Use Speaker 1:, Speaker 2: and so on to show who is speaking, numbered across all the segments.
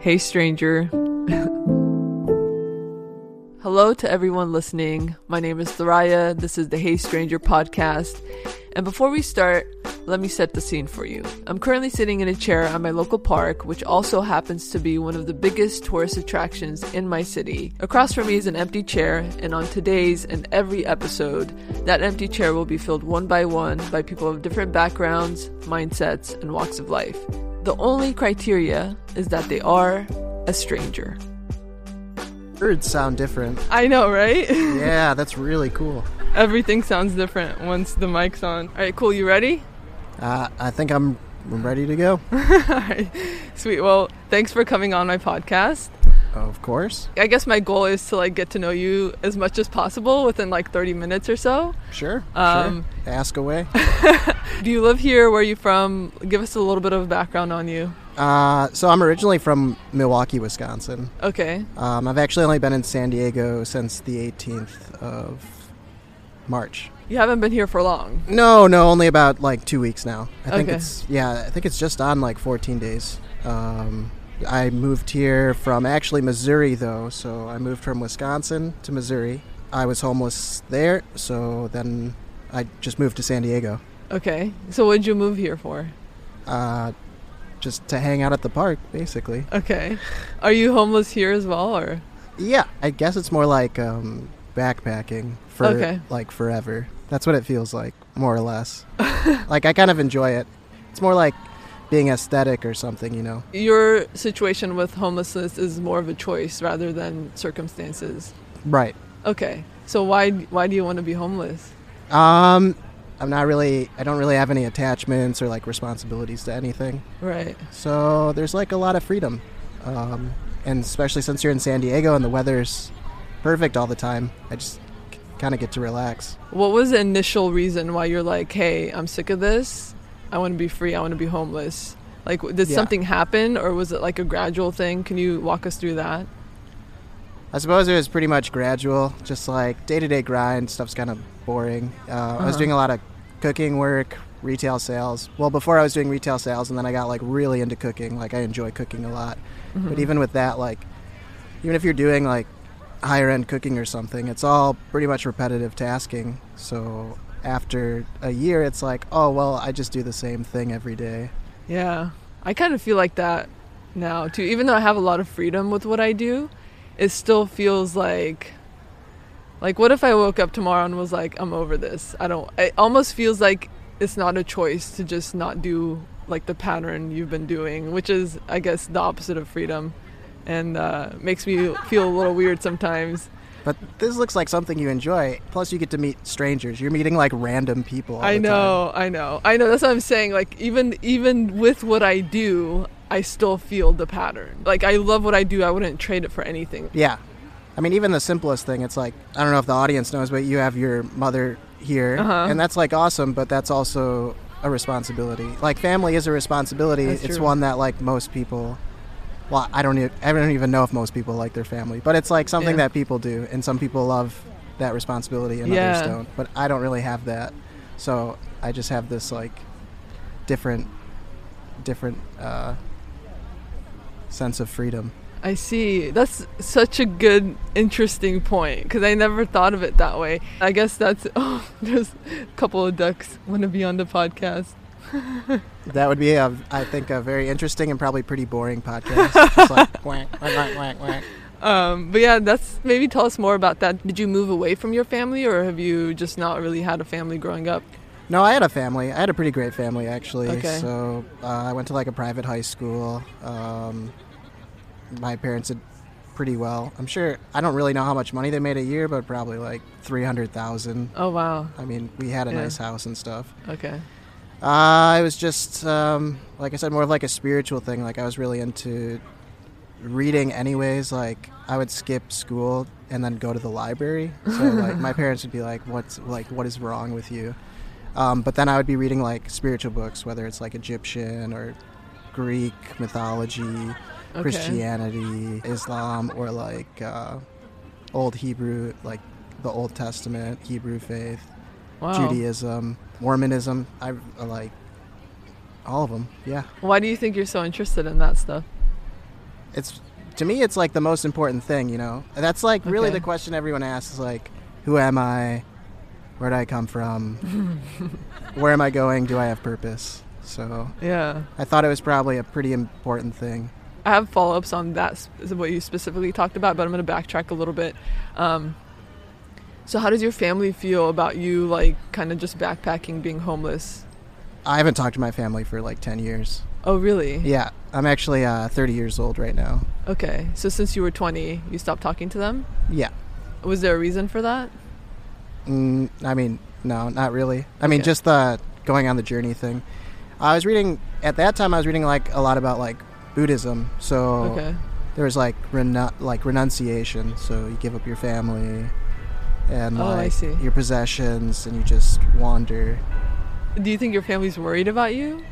Speaker 1: Hey, stranger. Hello to everyone listening. My name is Thoraya. This is the Hey Stranger podcast. And before we start, let me set the scene for you. I'm currently sitting in a chair at my local park, which also happens to be one of the biggest tourist attractions in my city. Across from me is an empty chair, and on today's and every episode, that empty chair will be filled one by people of different backgrounds, mindsets, and walks of life. The only criteria is that they are a stranger.
Speaker 2: Words sound different.
Speaker 1: I know, right?
Speaker 2: Yeah, that's really cool.
Speaker 1: Everything sounds different once the mic's on. All right, cool. You ready?
Speaker 2: I think I'm ready to go.
Speaker 1: All right. Sweet. Well, thanks for coming on my podcast.
Speaker 2: Of course.
Speaker 1: I guess my goal is to get to know you as much as possible within 30 minutes or so.
Speaker 2: Sure. Sure. Ask away.
Speaker 1: Do you live here? Where are you from? Give us a little bit of background on you.
Speaker 2: So I'm originally from Milwaukee, Wisconsin.
Speaker 1: Okay.
Speaker 2: I've actually only been in San Diego since the 18th of March.
Speaker 1: You haven't been here for long?
Speaker 2: No, only about 2 weeks now. I think
Speaker 1: Okay.
Speaker 2: I think it's just on 14 days. I moved here from actually Missouri though, so I moved from Wisconsin to Missouri. I was homeless there, so then I just moved to San Diego.
Speaker 1: Okay. So what did you move here for?
Speaker 2: Just to hang out at the park, basically.
Speaker 1: Okay. Are you homeless here as well, or?
Speaker 2: Yeah, I guess it's more like backpacking for forever. That's what it feels like, more or less. I kind of enjoy it. It's more like being aesthetic or something, you know.
Speaker 1: Your situation with homelessness is more of a choice rather than circumstances.
Speaker 2: Right.
Speaker 1: Okay. So why do you want to be homeless?
Speaker 2: I don't really have any attachments or responsibilities to anything.
Speaker 1: Right.
Speaker 2: So there's a lot of freedom. And especially since you're in San Diego and the weather's perfect all the time, I just kind of get to relax.
Speaker 1: What was the initial reason why you're hey, I'm sick of this. I want to be free. I want to be homeless. Did something happen, or was it a gradual thing? Can you walk us through that?
Speaker 2: I suppose it was pretty much gradual, just day-to-day grind. Stuff's kind of boring. I was doing a lot of cooking work, retail sales. Well, before I was doing retail sales, and then I got really into cooking. I enjoy cooking a lot. Mm-hmm. But even with that, even if you're doing higher end cooking or something, it's all pretty much repetitive tasking. So after a year, it's oh, well, I just do the same thing every day.
Speaker 1: Yeah, I kind of feel like that now too. Even though I have a lot of freedom with what I do, it still feels like what if I woke up tomorrow and was I'm over this? It almost feels like it's not a choice to just not do the pattern you've been doing, which is, I guess, the opposite of freedom, and makes me feel a little weird sometimes.
Speaker 2: But this looks like something you enjoy. Plus, you get to meet strangers. You're meeting random people all the time.
Speaker 1: I know. That's what I'm saying. Even with what I do, I still feel the pattern. I love what I do. I wouldn't trade it for anything.
Speaker 2: Yeah. I mean, even the simplest thing, it's I don't know if the audience knows, but you have your mother here. Uh-huh. And that's awesome, but that's also a responsibility. Family is a responsibility.
Speaker 1: That's
Speaker 2: it's
Speaker 1: true.
Speaker 2: one that most people... Well, I don't even know if most people like their family, but it's something that people do, and some people love that responsibility and others don't. But I don't really have that, so I just have this different sense of freedom.
Speaker 1: I see. That's such a good, interesting point, because I never thought of it that way. I guess that's... Oh, there's a couple of ducks want to be on the podcast.
Speaker 2: That would be, I think, a very interesting and probably pretty boring podcast. Just whack, whack, whack, whack.
Speaker 1: But yeah, maybe tell us more about that. Did you move away from your family, or have you just not really had a family growing up?
Speaker 2: No, I had a family. I had a pretty great family, actually.
Speaker 1: Okay.
Speaker 2: So I went to a private high school. My parents did pretty well. I'm sure, I don't really know how much money they made a year, but probably $300,000.
Speaker 1: Oh, wow.
Speaker 2: I mean, we had a nice house and stuff.
Speaker 1: Okay.
Speaker 2: It was just, like I said, more of a spiritual thing. I was really into reading anyways. I would skip school and then go to the library. So, my parents would be what is wrong with you? But then I would be reading, spiritual books, whether it's, Egyptian or Greek mythology, Christianity, Islam, or, Old Hebrew, the Old Testament, Hebrew faith.
Speaker 1: Wow.
Speaker 2: Judaism, Mormonism. I like all of them. Yeah.
Speaker 1: Why do you think you're so interested in that stuff?
Speaker 2: it's to me, it's like the most important thing, you know. That's like really
Speaker 1: Okay.
Speaker 2: the question everyone asks, is like, who am I? Where did I come from? Where am I going? Do I have purpose? So
Speaker 1: Yeah.
Speaker 2: I thought it was probably a pretty important thing.
Speaker 1: I have follow-ups on that, what you specifically talked about, but I'm going to backtrack a little bit. So how does your family feel about you, like, kind of just backpacking, being homeless?
Speaker 2: I haven't talked to my family for like 10 years.
Speaker 1: Oh, really?
Speaker 2: Yeah, I'm actually 30 years old right now.
Speaker 1: Okay. So since you were 20, you stopped talking to them?
Speaker 2: Yeah.
Speaker 1: Was there a reason for that?
Speaker 2: I mean, no, not really. I mean,
Speaker 1: Okay.
Speaker 2: just the going on the journey thing. I was reading, at that time, I was reading like a lot about like Buddhism. So
Speaker 1: Okay.
Speaker 2: there was like renunciation. So you give up your family and
Speaker 1: Oh, I
Speaker 2: like
Speaker 1: see.
Speaker 2: your possessions and you just wander.
Speaker 1: Do you think your family's worried about you?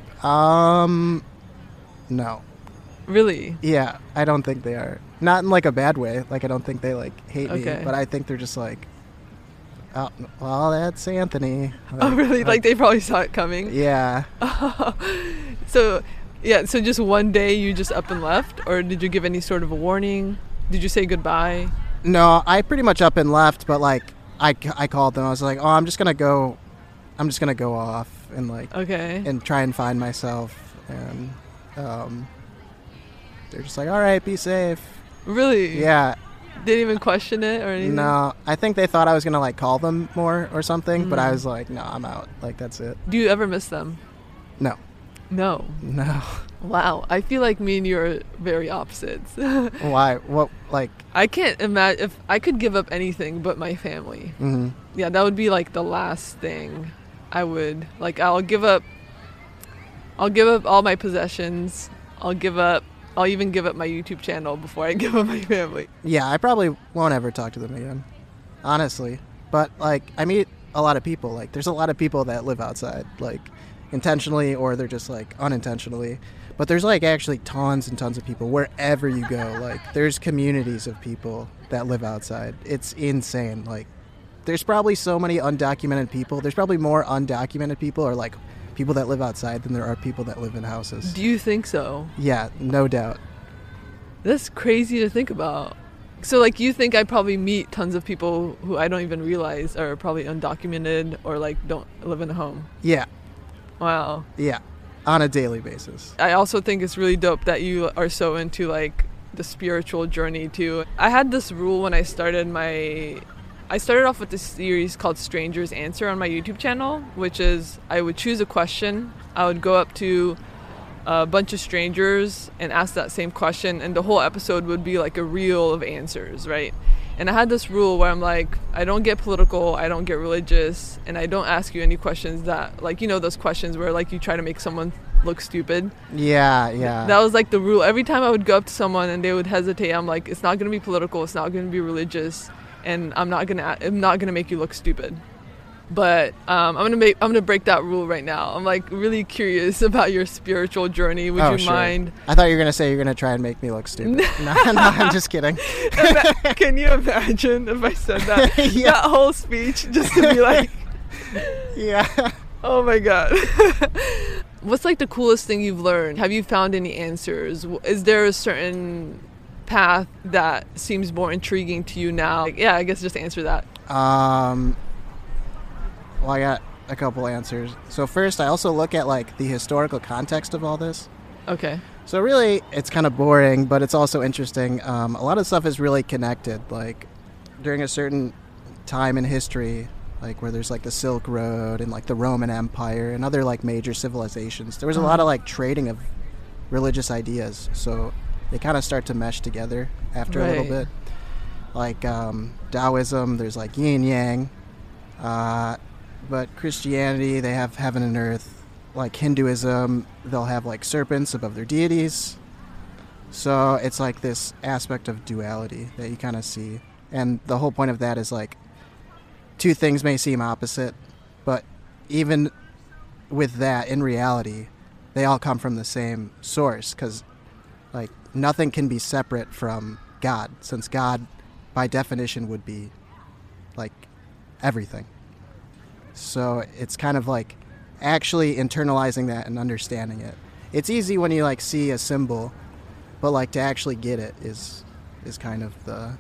Speaker 2: No.
Speaker 1: Really?
Speaker 2: Yeah, I don't think they are. Not in like a bad way. Like I don't think they like hate
Speaker 1: Okay.
Speaker 2: me, but I think they're just like, oh, well, that's Anthony.
Speaker 1: Oh, really? Like they probably saw it coming?
Speaker 2: Yeah.
Speaker 1: So, yeah, so just one day you just up and left? Or did you give any sort of a warning? Did you say goodbye?
Speaker 2: No, I pretty much up and left, but like I called them. I was like, oh, I'm just gonna go off and like
Speaker 1: Okay.
Speaker 2: and try and find myself. And they're just like, all right, be safe.
Speaker 1: Really?
Speaker 2: Yeah.
Speaker 1: Didn't even question it or anything?
Speaker 2: No, I think they thought I was gonna like call them more or something, but I
Speaker 1: Mm.
Speaker 2: was like, no, I'm out. Like that's it.
Speaker 1: Do you ever miss them?
Speaker 2: No.
Speaker 1: No.
Speaker 2: No.
Speaker 1: Wow. I feel like me and you are very opposites.
Speaker 2: Why? What? Like?
Speaker 1: I can't imagine if I could give up anything but my family.
Speaker 2: Mm-hmm.
Speaker 1: Yeah, that would be like the last thing I would like. I'll give up all my possessions. I'll even give up my YouTube channel before I give up my family.
Speaker 2: Yeah, I probably won't ever talk to them again, honestly. But like, I meet a lot of people. Like, there's a lot of people that live outside, like intentionally or they're just like unintentionally. But there's like actually tons and tons of people wherever you go. Like, there's communities of people that live outside. It's insane. Like, there's probably so many undocumented people. There's probably more undocumented people or like people that live outside than there are people that live in houses.
Speaker 1: Do you think so?
Speaker 2: Yeah, no doubt.
Speaker 1: That's crazy to think about. So like you think I probably meet tons of people who I don't even realize are probably undocumented or like don't live in a home.
Speaker 2: Yeah,
Speaker 1: Wow.
Speaker 2: yeah, on a daily basis.
Speaker 1: I also think it's really dope that you are so into like the spiritual journey too. I had this rule when I started off with this series called Strangers Answer on my YouTube channel, which is I would choose a question. I would go up to a bunch of strangers and ask that same question, and the whole episode would be like a reel of answers, right? And I had this rule where I'm like, I don't get political, I don't get religious, and I don't ask you any questions that, like, you know, those questions where like you try to make someone look stupid.
Speaker 2: Yeah, yeah.
Speaker 1: That was like the rule. Every time I would go up to someone and they would hesitate, I'm like, it's not going to be political, it's not going to be religious, and I'm not gonna make you look stupid. But I'm gonna break that rule right now. I'm like really curious about your spiritual journey. Would you
Speaker 2: sure.
Speaker 1: mind?
Speaker 2: I thought you were going to say you're going to try and make me look stupid. no, I'm just kidding.
Speaker 1: Can you imagine if I said that?
Speaker 2: Yeah.
Speaker 1: That whole speech just to be like,
Speaker 2: Yeah.
Speaker 1: oh my god. What's like the coolest thing you've learned? Have you found any answers? Is there a certain path that seems more intriguing to you now? Like, yeah, I guess just answer that.
Speaker 2: Well, I got a couple answers. So first, I also look at like the historical context of all this.
Speaker 1: Okay.
Speaker 2: So really, it's kind of boring, but it's also interesting. A lot of stuff is really connected. Like during a certain time in history, like where there's like the Silk Road and like the Roman Empire and other like major civilizations, there was a lot of like trading of religious ideas. So they kind of start to mesh together after a little
Speaker 1: Right.
Speaker 2: bit. Like Taoism, there's like yin yang. But Christianity, they have heaven and earth. Like Hinduism, they'll have like serpents above their deities. So it's like this aspect of duality that you kind of see. And the whole point of that is like two things may seem opposite, but even with that, in reality, they all come from the same source, because like nothing can be separate from God, since God by definition would be like everything. So it's kind of like actually internalizing that and understanding it. It's easy when you like see a symbol, but like to actually get it is kind of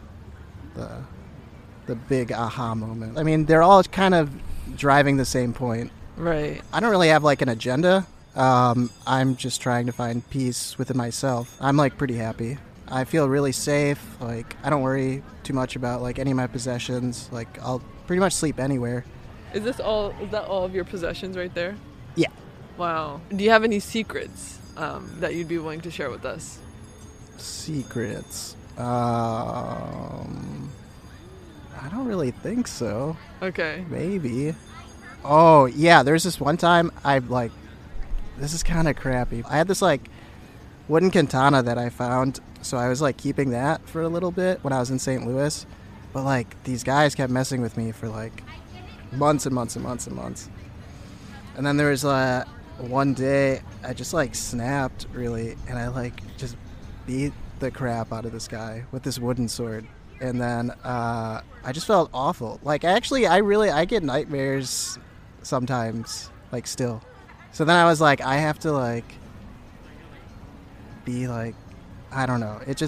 Speaker 2: the big aha moment. I mean, they're all kind of driving the same point.
Speaker 1: Right.
Speaker 2: I don't really have like an agenda. I'm just trying to find peace within myself. I'm like pretty happy. I feel really safe. Like I don't worry too much about like any of my possessions. Like I'll pretty much sleep anywhere.
Speaker 1: Is that all of your possessions right there?
Speaker 2: Yeah.
Speaker 1: Wow. Do you have any secrets that you'd be willing to share with us?
Speaker 2: Secrets. I don't really think so.
Speaker 1: Okay.
Speaker 2: Maybe. Oh, yeah, there's this one time this is kind of crappy. I had this like wooden katana that I found, so I was like keeping that for a little bit when I was in St. Louis. But like these guys kept messing with me for like months and months and months and months. And then there was one day I just like snapped really, and I like just beat the crap out of this guy with this wooden sword. And then I just felt awful. Like I get nightmares sometimes, like still. So then I was like, I have to like be like, I don't know. It's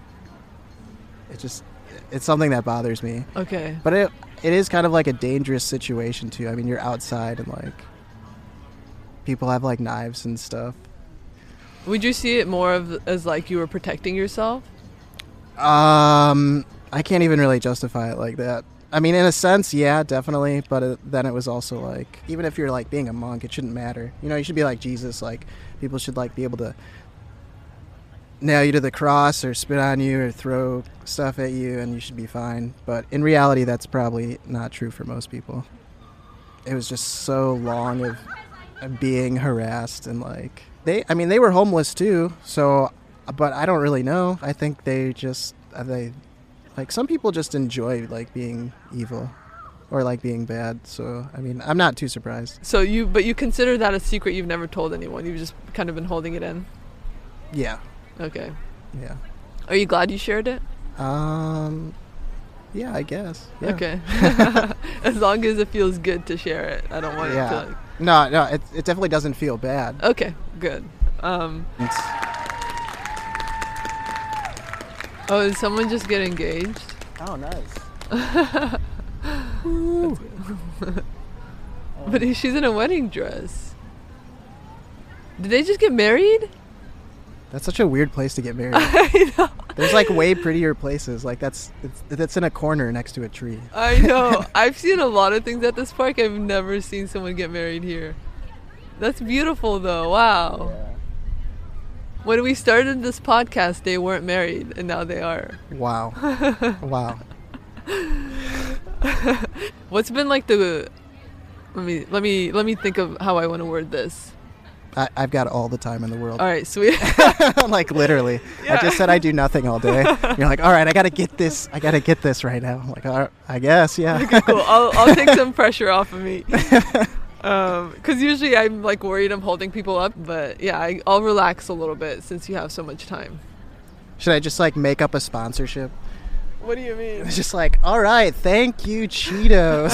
Speaker 2: something that bothers me.
Speaker 1: Okay.
Speaker 2: But it is kind of like a dangerous situation too. I mean, you're outside and like people have like knives and stuff.
Speaker 1: Would you see it more as like you were protecting yourself?
Speaker 2: I can't even really justify it like that. I mean, in a sense, yeah, definitely. But then it was also like, even if you're like being a monk, it shouldn't matter. You know, you should be like Jesus. Like people should like be able to nail you to the cross or spit on you or throw stuff at you and you should be fine. But in reality, that's probably not true for most people. It was just so long of being harassed and like they were homeless too. So, but I don't really know. I think they like some people just enjoy like being evil or like being bad. So, I mean, I'm not too surprised.
Speaker 1: So you consider that a secret you've never told anyone. You've just kind of been holding it in.
Speaker 2: Yeah.
Speaker 1: Okay.
Speaker 2: Yeah.
Speaker 1: Are you glad you shared it?
Speaker 2: Yeah, I guess. Yeah.
Speaker 1: Okay. As long as it feels good to share it. I don't want it to like...
Speaker 2: No, it definitely doesn't feel bad.
Speaker 1: Okay, good. Oh, did someone just get engaged?
Speaker 2: Oh, nice.
Speaker 1: But she's in a wedding dress. Did they just get married?
Speaker 2: That's such a weird place to get married.
Speaker 1: I know.
Speaker 2: There's like way prettier places. Like that's in a corner next to a tree.
Speaker 1: I know. I've seen a lot of things at this park. I've never seen someone get married here. That's beautiful though. Wow.
Speaker 2: Yeah.
Speaker 1: When we started this podcast, they weren't married, and now they are.
Speaker 2: Wow. Wow.
Speaker 1: What's been like the... Let me think of how I want to word this.
Speaker 2: I've got all the time in the world.
Speaker 1: All right, sweet.
Speaker 2: Like literally. Yeah. I just said I do nothing all day. You're like, all right, I got to get this right now. I'm like, all right, I guess, yeah.
Speaker 1: Okay, cool. I'll take some pressure off of me. Because usually I'm like worried I'm holding people up, but yeah, I'll relax a little bit since you have so much time.
Speaker 2: Should I just like make up a sponsorship?
Speaker 1: What do you mean?
Speaker 2: It's just like, all right, thank you, Cheetos.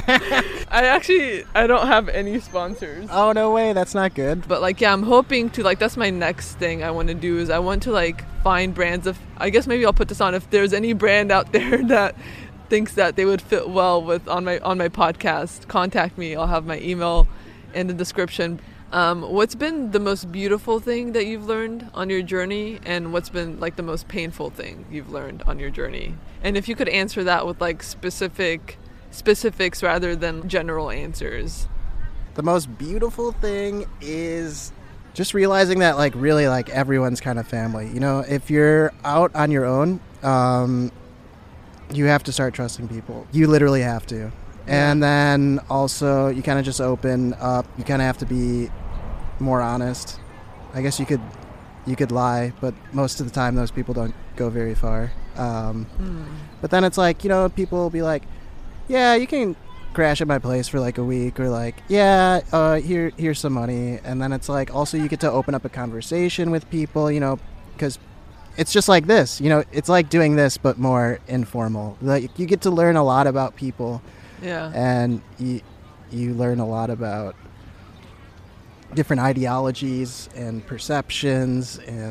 Speaker 1: I don't have any sponsors.
Speaker 2: Oh, no way, that's not good.
Speaker 1: But like, yeah, I'm hoping to like, that's my next thing I want to do is I want to like find brands of, I guess maybe I'll put this on, if there's any brand out there that thinks that they would fit well with on my podcast, contact me. I'll have my email in the description. What's been the most beautiful thing that you've learned on your journey, and what's been like the most painful thing you've learned on your journey? And if you could answer that with like specifics rather than general answers.
Speaker 2: The most beautiful thing is just realizing that like really like everyone's kind of family. You know, if you're out on your own, you have to start trusting people. You literally have to. And then also you kind of just open up. You kind of have to be more honest. I guess you could lie, but most of the time those people don't go very far. But then it's like, you know, people will be like, yeah, you can crash at my place for like a week, or like, yeah, here's some money. And then it's like also you get to open up a conversation with people, you know, because it's just like this, you know, it's like doing this but more informal. Like you get to learn a lot about people.
Speaker 1: Yeah.
Speaker 2: And you learn a lot about different ideologies and perceptions, and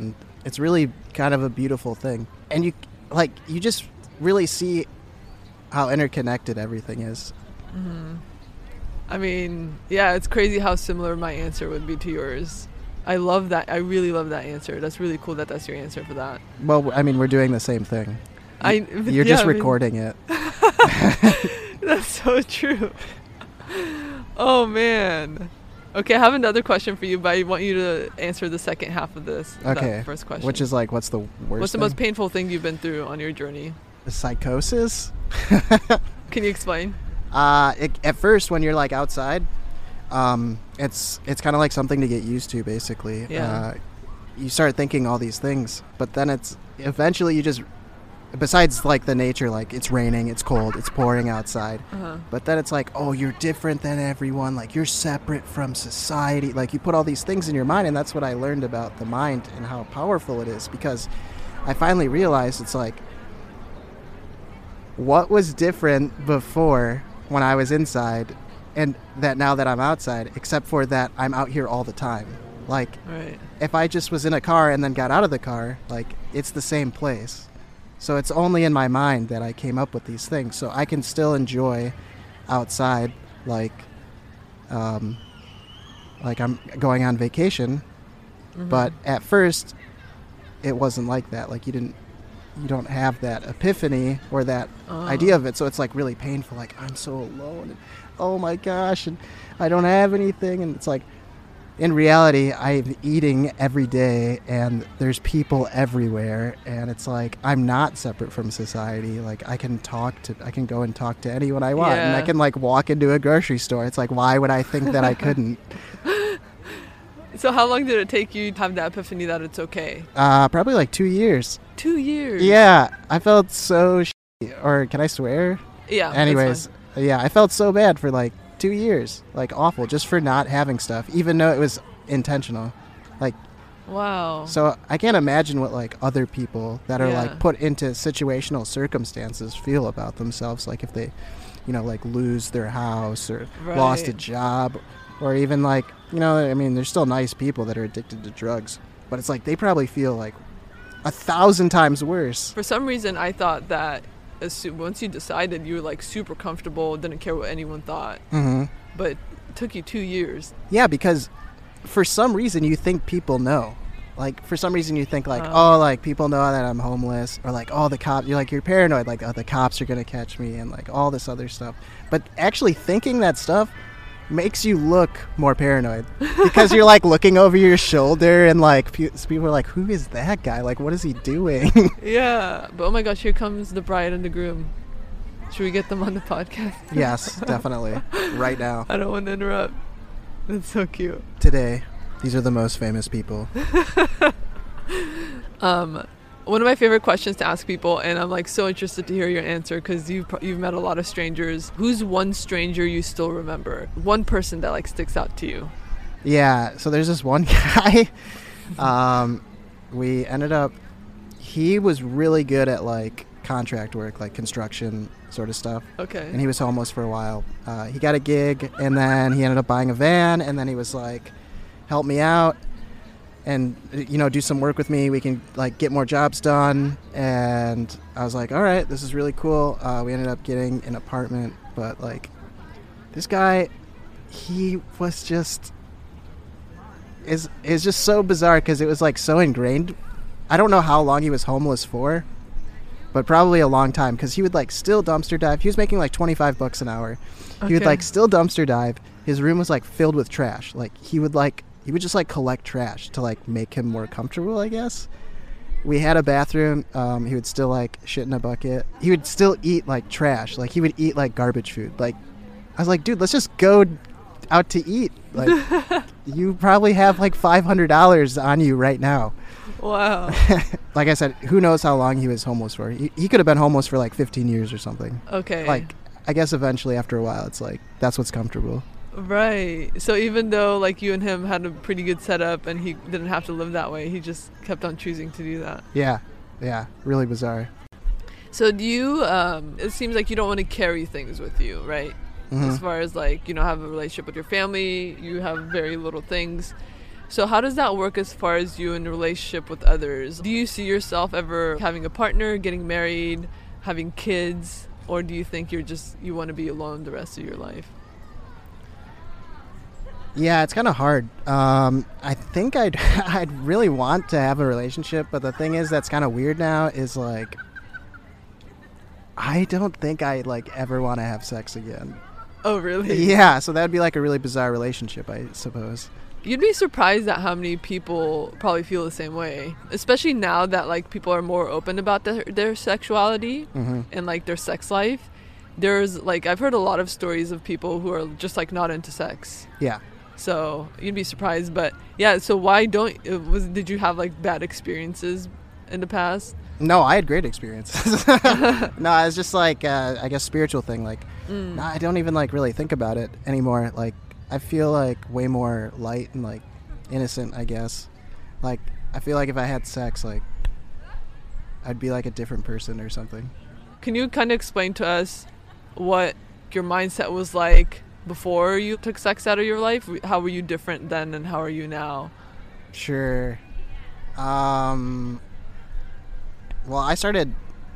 Speaker 2: it's really kind of a beautiful thing. And you just really see how interconnected everything is.
Speaker 1: Mm-hmm. I mean, yeah, it's crazy how similar my answer would be to yours. I love that. I really love that answer. That's really cool that that's your answer for that.
Speaker 2: Well, I mean, we're doing the same thing. You're just recording it.
Speaker 1: That's so true. Oh, man. Okay, I have another question for you, but I want you to answer the second half of this.
Speaker 2: Okay.
Speaker 1: That first question.
Speaker 2: Which is like, what's the worst
Speaker 1: What's the
Speaker 2: thing?
Speaker 1: most painful thing you've been through on your journey?
Speaker 2: The psychosis?
Speaker 1: Can you explain?
Speaker 2: At first, when you're like outside, it's kind of like something to get used to, basically.
Speaker 1: Yeah.
Speaker 2: You start thinking all these things, but then it's eventually you just, besides like the nature, like it's raining, it's cold, it's pouring outside, but then it's like, oh, you're different than everyone, like you're separate from society, like you put all these things in your mind. And that's what I learned about the mind and how powerful it is, because I finally realized it's like, what was different before when I was inside, and that now that I'm outside, except for that I'm out here all the time. Like,
Speaker 1: right.
Speaker 2: If I just was in a car and then got out of the car, like, it's the same place. So it's only in my mind that I came up with these things. So I can still enjoy outside, like I'm going on vacation. Mm-hmm. But at first, it wasn't like that. Like, you don't have that epiphany or that idea of it. So it's like really painful. Like, I'm so alone. And, oh my gosh. And I don't have anything. And it's like, in reality, I'm eating every day and there's people everywhere. And it's like, I'm not separate from society. Like, I can go and talk to anyone I want.
Speaker 1: Yeah.
Speaker 2: And I can like walk into a grocery store. It's like, why would I think that I couldn't?
Speaker 1: So how long did it take you to have that epiphany that it's okay?
Speaker 2: Probably like 2 years.
Speaker 1: 2 years?
Speaker 2: Yeah, I felt so or can I swear?
Speaker 1: Yeah.
Speaker 2: Anyways, yeah, I felt so bad for like 2 years. Like awful, just for not having stuff, even though it was intentional. Like,
Speaker 1: wow.
Speaker 2: So I can't imagine what like other people that are
Speaker 1: Yeah.
Speaker 2: like put into situational circumstances feel about themselves. Like if they, like lose their house or
Speaker 1: Right.
Speaker 2: lost a job, or even like, I mean, there's still nice people that are addicted to drugs, but it's like they probably feel like 1,000 times worse.
Speaker 1: For some reason, I thought that once you decided, you were like super comfortable, didn't care what anyone thought.
Speaker 2: Mm-hmm.
Speaker 1: But it took you 2 years.
Speaker 2: Yeah, because for some reason you think people know. Like, for some reason you think like, oh, like people know that I'm homeless, or like, oh, the cops, you're paranoid, like, oh, the cops are going to catch me, and like all this other stuff. But actually thinking that stuff makes you look more paranoid, because you're like looking over your shoulder and like people are like, who is that guy? Like, what is he doing?
Speaker 1: Yeah. But oh my gosh, here comes the bride and the groom. Should we get them on the podcast?
Speaker 2: Yes, definitely. Right now.
Speaker 1: I don't want to interrupt. That's so cute.
Speaker 2: Today, these are the most famous people.
Speaker 1: One of my favorite questions to ask people, and I'm like so interested to hear your answer because you've met a lot of strangers. Who's one stranger you still remember? One person that like sticks out to you?
Speaker 2: Yeah, so there's this one guy. We ended up, he was really good at like contract work, like construction sort of stuff.
Speaker 1: Okay.
Speaker 2: And he was homeless for a while. He got a gig, and then he ended up buying a van, and then he was like, help me out and do some work with me, we can like get more jobs done. And I was like, all right, this is really cool. We ended up getting an apartment, but like this guy, he was just is just so bizarre, because it was like so ingrained. I don't know how long he was homeless for, but probably a long time, because he would like still dumpster dive. He was making like $25 an hour. He would like still dumpster dive. His room was like filled with trash. Like he would just like collect trash to like make him more comfortable, I guess. We had a bathroom. He would still like shit in a bucket. He would still eat like trash. Like he would eat like garbage food. Like I was like, dude, let's just go out to eat. Like you probably have like $500 on you right now.
Speaker 1: Wow.
Speaker 2: Like I said, who knows how long he was homeless for. He could have been homeless for like 15 years or something.
Speaker 1: Okay.
Speaker 2: Like I guess eventually after a while it's like that's what's comfortable.
Speaker 1: Right. So even though like you and him had a pretty good setup and he didn't have to live that way, he just kept on choosing to do that.
Speaker 2: Yeah. Really bizarre.
Speaker 1: So do you, it seems like you don't want to carry things with you, right?
Speaker 2: Mm-hmm.
Speaker 1: As far as like, have a relationship with your family, you have very little things. So how does that work as far as you in a relationship with others? Do you see yourself ever having a partner, getting married, having kids, or do you think you want to be alone the rest of your life?
Speaker 2: Yeah, it's kind of hard. I think I'd really want to have a relationship, but the thing is that's kind of weird now is like I don't think I like ever want to have sex again.
Speaker 1: Oh, really?
Speaker 2: Yeah, so that'd be like a really bizarre relationship, I suppose.
Speaker 1: You'd be surprised at how many people probably feel the same way, especially now that like people are more open about their sexuality and like their sex life. There's like I've heard a lot of stories of people who are just like not into sex.
Speaker 2: Yeah.
Speaker 1: So you'd be surprised, but yeah. So why did you have like bad experiences in the past?
Speaker 2: No, I had great experiences. No, it's just like I guess spiritual thing. Like, no, I don't even like really think about it anymore. Like, I feel like way more light and like innocent. I guess. Like, I feel like if I had sex, like, I'd be like a different person or something.
Speaker 1: Can you kind of explain to us what your mindset was like before you took sex out of your life? How were you different then, and how are you now?
Speaker 2: Sure. Well, I started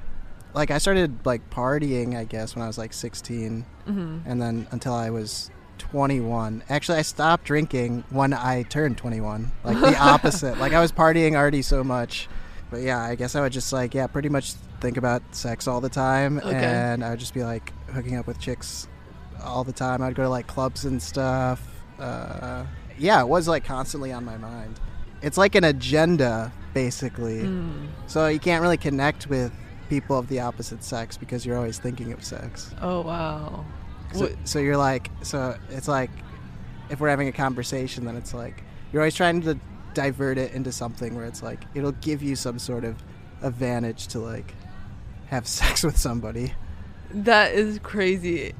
Speaker 2: partying, I guess, when I was like 16, and then until I was 21. Actually, I stopped drinking when I turned 21, like the opposite. Like I was partying already so much, but yeah, I guess I would just like pretty much think about sex all the time, and I would just be like hooking up with chicks all the time. I'd go to like clubs and stuff. Yeah, it was like constantly on my mind. It's like an agenda, basically. So you can't really connect with people of the opposite sex because you're always thinking of sex.
Speaker 1: Oh, wow.
Speaker 2: So you're like, so it's like if we're having a conversation, then it's like you're always trying to divert it into something where it's like it'll give you some sort of advantage to like have sex with somebody.
Speaker 1: That is crazy.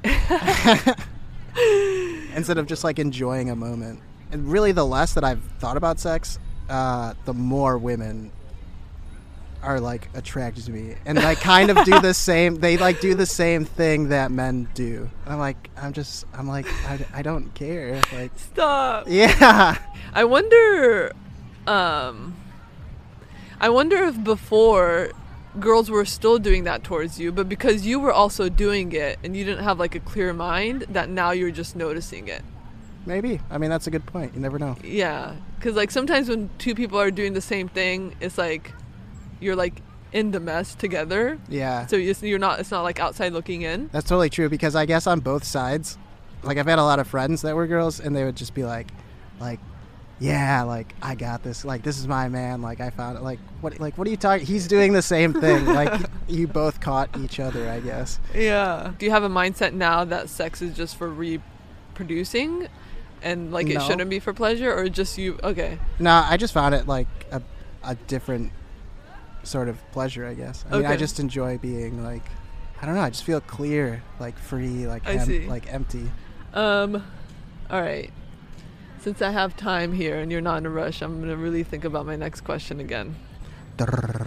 Speaker 2: Instead of just like enjoying a moment. And really the less that I've thought about sex, the more women are like attracted to me and like kind of do the same. They like do the same thing that men do. I'm like I don't care. Like,
Speaker 1: stop.
Speaker 2: Yeah.
Speaker 1: I wonder if before girls were still doing that towards you, but because you were also doing it and you didn't have like a clear mind, that now you're just noticing it.
Speaker 2: Maybe. I mean, that's a good point. You never know.
Speaker 1: Yeah, because like sometimes when two people are doing the same thing, it's like you're like in the mess together.
Speaker 2: Yeah.
Speaker 1: So you're not. It's not like outside looking in.
Speaker 2: That's totally true, because I guess on both sides, like I've had a lot of friends that were girls, and they would just be like, yeah, like I got this. Like this is my man. Like I found it. Like what are you talking? He's doing the same thing. Like you both caught each other, I guess.
Speaker 1: Yeah. Do you have a mindset now that sex is just for reproducing? And like it shouldn't be for pleasure, or just you? Okay.
Speaker 2: No, I just found it like a different sort of pleasure, I guess. I mean, I just enjoy being like, I don't know. I just feel clear, like free, like like empty.
Speaker 1: All right. Since I have time here and you're not in a rush, I'm gonna really think about my next question again. Do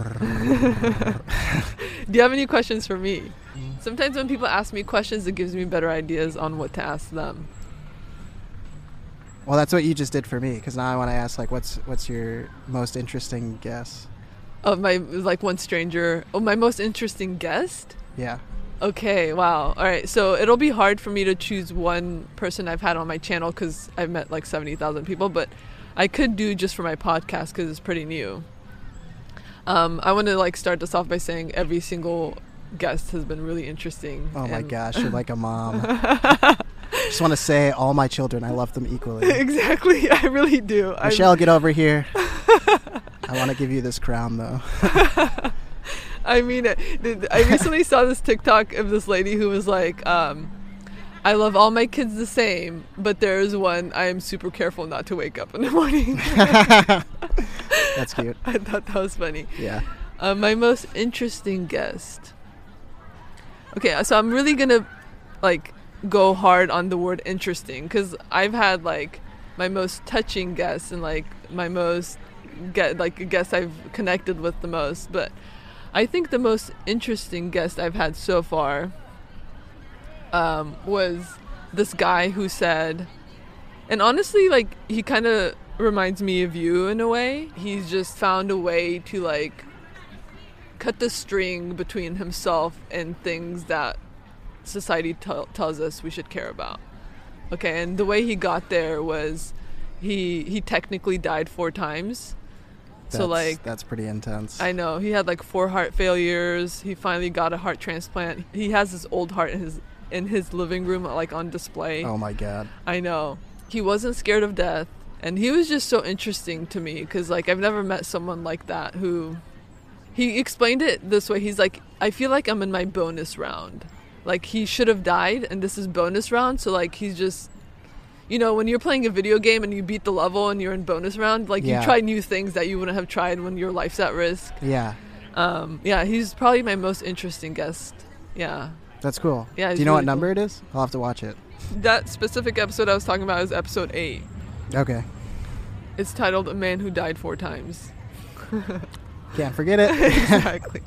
Speaker 1: you have any questions for me? Sometimes when people ask me questions, it gives me better ideas on what to ask them.
Speaker 2: Well, that's what you just did for me, because now I want to ask, like, what's your most interesting guess?
Speaker 1: Oh, my most interesting guest?
Speaker 2: Yeah.
Speaker 1: Okay, wow. All right, so it'll be hard for me to choose one person I've had on my channel because I've met like 70,000 people, but I could do just for my podcast because it's pretty new. I want to like start this off by saying every single guest has been really interesting.
Speaker 2: Oh my gosh, you're like a mom. Just want to say, all my children, I love them equally.
Speaker 1: Exactly, I really do.
Speaker 2: Michelle, get over here. I want to give you this crown, though.
Speaker 1: I mean, I recently saw this TikTok of this lady who was like, I love all my kids the same, but there's one I am super careful not to wake up in the morning.
Speaker 2: That's cute.
Speaker 1: I thought that was funny.
Speaker 2: Yeah.
Speaker 1: My most interesting guest. Okay, so I'm really going to, like, go hard on the word interesting, because I've had like my most touching guests and like my most guests I've connected with the most, but I think the most interesting guest I've had so far was this guy who said, and honestly, like he kind of reminds me of you in a way. He's just found a way to like cut the string between himself and things that society tells us we should care about. Okay, and the way he got there was he technically died 4 times. That's pretty intense. I know. He had like 4 heart failures. He finally got a heart transplant. He has this old heart in his living room, like on display.
Speaker 2: Oh my God.
Speaker 1: I know. He wasn't scared of death, and he was just so interesting to me because like I've never met someone like that who. He explained it this way. He's like, I feel like I'm in my bonus round. Like, he should have died, and this is bonus round. So, like, he's just, you know, when you're playing a video game and you beat the level and you're in bonus round, like, you try new things that you wouldn't have tried when your life's at risk.
Speaker 2: Yeah.
Speaker 1: He's probably my most interesting guest. Yeah.
Speaker 2: That's cool.
Speaker 1: Yeah.
Speaker 2: Do you know what number it is? I'll have to watch it.
Speaker 1: That specific episode I was talking about is episode 8.
Speaker 2: Okay.
Speaker 1: It's titled A Man Who Died 4 Times.
Speaker 2: Can't forget it.
Speaker 1: Exactly.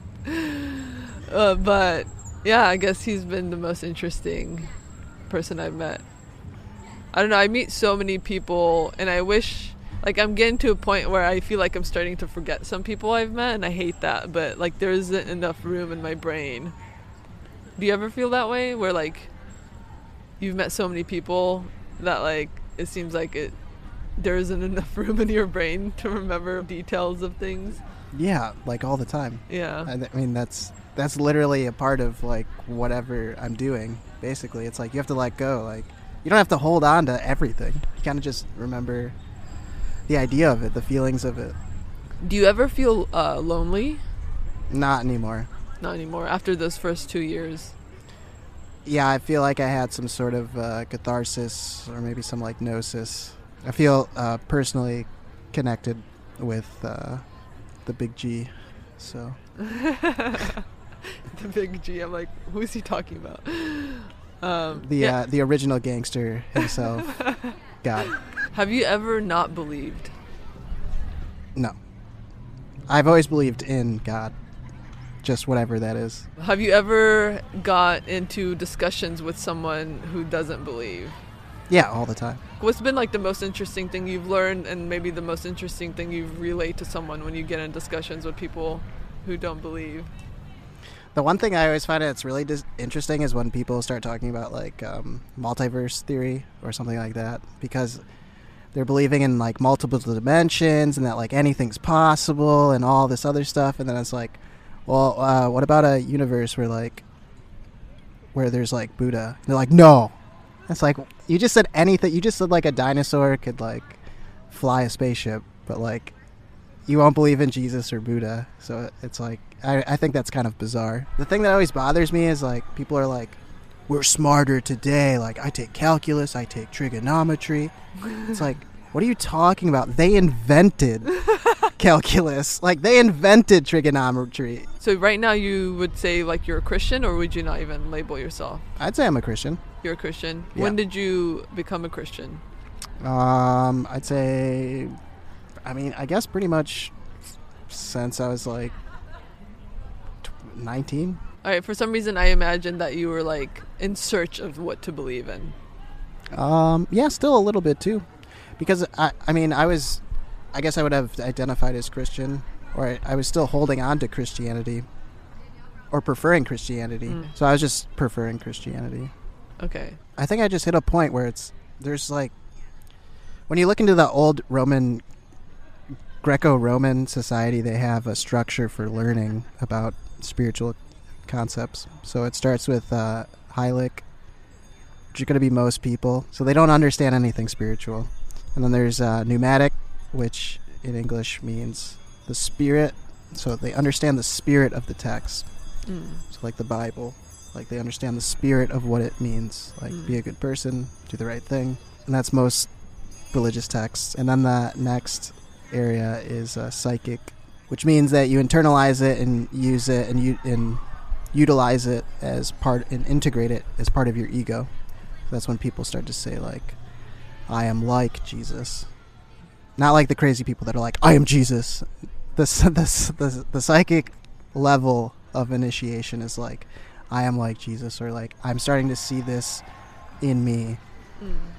Speaker 1: But yeah, I guess he's been the most interesting person I've met. I don't know, I meet so many people, and I wish, like, I'm getting to a point where I feel like I'm starting to forget some people I've met, and I hate that, but like there isn't enough room in my brain. Do you ever feel that way, where like you've met so many people that like it seems like there isn't enough room in your brain to remember details of things?
Speaker 2: Yeah, like all the time.
Speaker 1: Yeah.
Speaker 2: I mean, that's literally a part of like whatever I'm doing. Basically, it's like you have to let go. Like, you don't have to hold on to everything. You kind of just remember the idea of it, the feelings of it.
Speaker 1: Do you ever feel lonely?
Speaker 2: Not anymore.
Speaker 1: Not anymore. After those first 2 years.
Speaker 2: Yeah, I feel like I had some sort of catharsis, or maybe some like gnosis. I feel personally connected with the big G, so.
Speaker 1: The big G. I'm like, who is he talking about?
Speaker 2: The original gangster himself, God.
Speaker 1: Have you ever not believed?
Speaker 2: No. I've always believed in God, just whatever that is.
Speaker 1: Have you ever got into discussions with someone who doesn't believe?
Speaker 2: Yeah, all the time.
Speaker 1: What's been like the most interesting thing you've learned, and maybe the most interesting thing you've relayed to someone when you get in discussions with people who don't believe?
Speaker 2: The one thing I always find that's really interesting is when people start talking about like multiverse theory or something like that, because they're believing in like multiple dimensions and that like anything's possible and all this other stuff, and then it's like, well, what about a universe where there's like Buddha? And they're like, no. It's like, you just said anything. You just said like a dinosaur could like fly a spaceship, but like you won't believe in Jesus or Buddha. So it's like, I think that's kind of bizarre. The thing that always bothers me is like people are like, we're smarter today. Like, I take calculus, I take trigonometry. It's like, what are you talking about? They invented calculus. Like, they invented trigonometry.
Speaker 1: So right now you would say like you're a Christian, or would you not even label yourself?
Speaker 2: I'd say I'm a Christian.
Speaker 1: You're a Christian?
Speaker 2: Yeah.
Speaker 1: When did you become a Christian?
Speaker 2: I'd say, I guess pretty much since I was like 19.
Speaker 1: All right, for some reason I imagined that you were like in search of what to believe in.
Speaker 2: Yeah, still a little bit too. Because I guess I would have identified as Christian, or I was still holding on to Christianity or preferring Christianity. So I was just preferring Christianity.
Speaker 1: Okay.
Speaker 2: I think I just hit a point where there's like, when you look into the old Greco-Roman society, they have a structure for learning about spiritual concepts. So it starts with Hylic, which are going to be most people. So they don't understand anything spiritual. And then there's pneumatic, which in English means the spirit. So they understand the spirit of the text. So like the Bible. Like, they understand the spirit of what it means. Like, be a good person, do the right thing. And that's most religious texts. And then the next area is psychic, which means that you internalize it and use it and utilize it as part, and integrate it as part of your ego. So that's when people start to say, like, I am like Jesus. Not like the crazy people that are like, I am Jesus. The psychic level of initiation is like, I am like Jesus, or like, I'm starting to see this in me.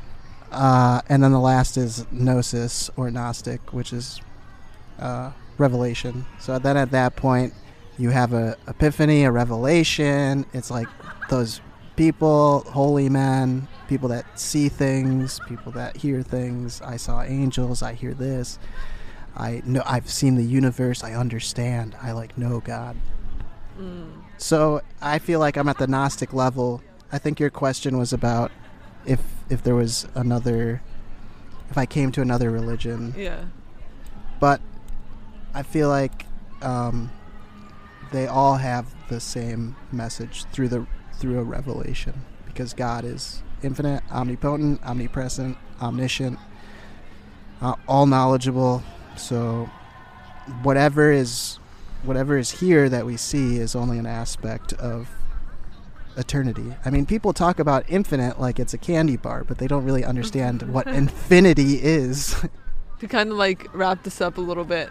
Speaker 2: And then the last is gnosis or Gnostic, which is revelation. So then at that point, you have a epiphany, a revelation. It's like those people, holy men, people that see things, people that hear things. I saw angels. I hear this. I know. I've seen the universe. I understand. I know God. So I feel like I'm at the Gnostic level. I think your question was about if there was another, if I came to another religion.
Speaker 1: Yeah.
Speaker 2: But I feel like they all have the same message through a revelation, because God is infinite, omnipotent, omnipresent, omniscient, all knowledgeable. So whatever is here that we see is only an aspect of eternity. I mean, people talk about infinite like it's a candy bar, but they don't really understand what infinity is.
Speaker 1: To kind of wrap this up a little bit,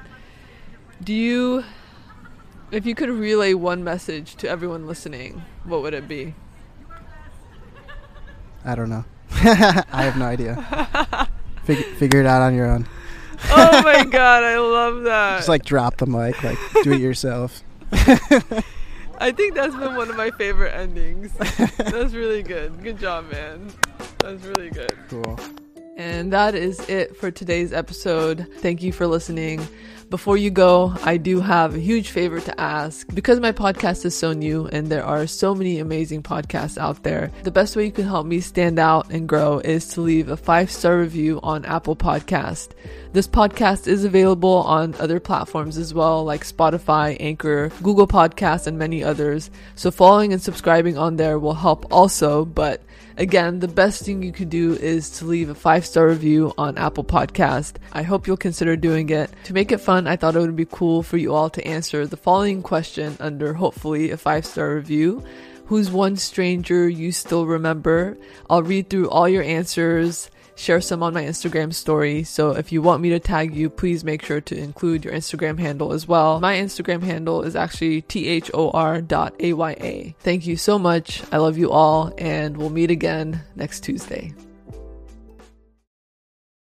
Speaker 1: if you could relay one message to everyone listening, what would it be?
Speaker 2: I don't know. I have no idea. Figure it out on your own.
Speaker 1: Oh my God, I love that.
Speaker 2: Just drop the mic, do it yourself.
Speaker 1: I think that's been one of my favorite endings. That's really good. Good job, man. That's really good.
Speaker 2: Cool.
Speaker 1: And that is it for today's episode. Thank you for listening. Before you go, I do have a huge favor to ask. Because my podcast is so new and there are so many amazing podcasts out there, the best way you can help me stand out and grow is to leave a 5-star review on Apple Podcast. This podcast is available on other platforms as well, like Spotify, Anchor, Google Podcasts, and many others. So following and subscribing on there will help also, but again, the best thing you could do is to leave a 5-star review on Apple Podcast. I hope you'll consider doing it. To make it fun, I thought it would be cool for you all to answer the following question under hopefully a 5-star review. Who's one stranger you still remember? I'll read through all your answers, share some on my Instagram story. So if you want me to tag you, please make sure to include your Instagram handle as well. My Instagram handle is actually thor.aya. Thank you so much. I love you all, and we'll meet again next Tuesday.